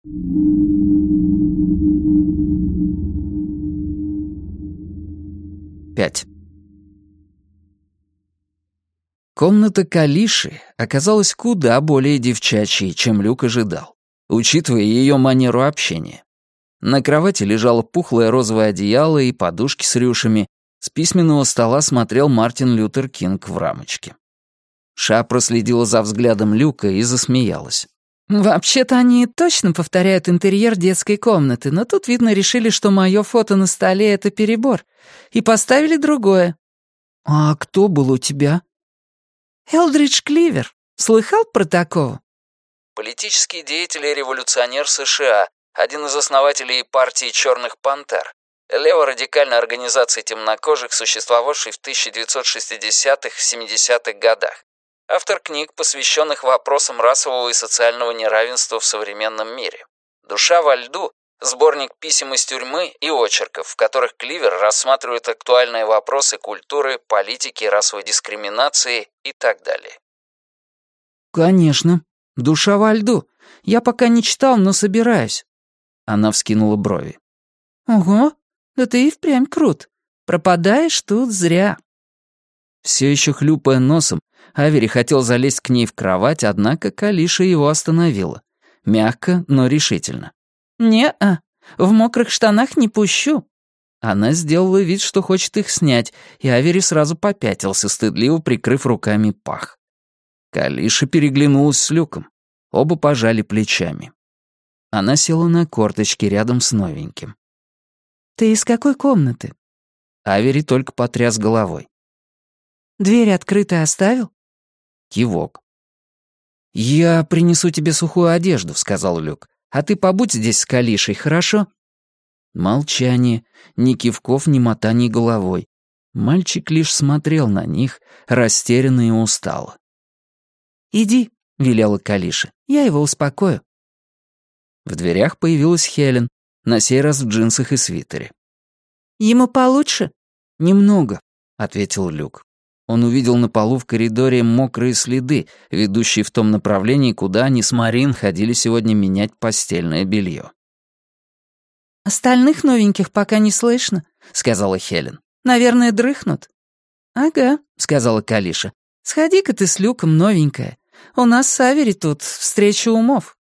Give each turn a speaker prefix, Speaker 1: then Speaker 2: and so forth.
Speaker 1: 5. Комната Калиши оказалась куда более девчачьей, чем Люк ожидал, учитывая ее манеру общения. На кровати лежало пухлое розовое одеяло и подушки с рюшами. С письменного стола смотрел Мартин Лютер Кинг в рамочке. Ша проследила за взглядом Люка и засмеялась.
Speaker 2: «Вообще-то они точно повторяют интерьер детской комнаты, но тут, видно, решили, что мое фото на столе — это перебор, и поставили другое».
Speaker 1: «А кто был у тебя?»
Speaker 2: «Элдридж Кливер. Слыхал про такого?»
Speaker 1: Политический деятель и революционер США, один из основателей партии «Черных пантер», леворадикальной организации темнокожих, существовавшей в 1960-70-х годах. Автор книг, посвященных вопросам расового и социального неравенства в современном мире. «Душа во льду» — сборник писем из тюрьмы и очерков, в которых Кливер рассматривает актуальные вопросы культуры, политики, расовой дискриминации и так далее.
Speaker 2: «Конечно. Душа во льду. Я пока не читал, но собираюсь».
Speaker 1: Она вскинула брови.
Speaker 2: «Ого, да ты и впрямь крут. Пропадаешь тут зря».
Speaker 1: Все еще хлюпая носом, Авери хотел залезть к ней в кровать, однако Калиша его остановила. Мягко, но решительно.
Speaker 2: «Не-а, в мокрых штанах не пущу».
Speaker 1: Она сделала вид, что хочет их снять, и Авери сразу попятился, стыдливо прикрыв руками пах. Калиша переглянулась с Люком. Оба пожали плечами. Она села на корточки рядом с новеньким.
Speaker 2: «Ты из какой комнаты?»
Speaker 1: Авери только потряс головой.
Speaker 2: «Дверь открытой оставил?»
Speaker 1: Кивок. «Я принесу тебе сухую одежду», — сказал Люк. «А ты побудь здесь с Калишей, хорошо?» Молчание, ни кивков, ни мотаний головой. Мальчик лишь смотрел на них, растерянно и устало.
Speaker 2: «Иди», — велела Калиша, — «я его успокою».
Speaker 1: В дверях появилась Хелен, на сей раз в джинсах и свитере.
Speaker 2: «Ему получше?»
Speaker 1: «Немного», — ответил Люк. Он увидел на полу в коридоре мокрые следы, ведущие в том направлении, куда они с Марин ходили сегодня менять постельное белье.
Speaker 2: «Остальных новеньких пока не слышно», — сказала Хелен. «Наверное, дрыхнут». «Ага», — сказала Калиша. «Сходи-ка ты с Люком, новенькая. У нас с Авери тут встреча умов».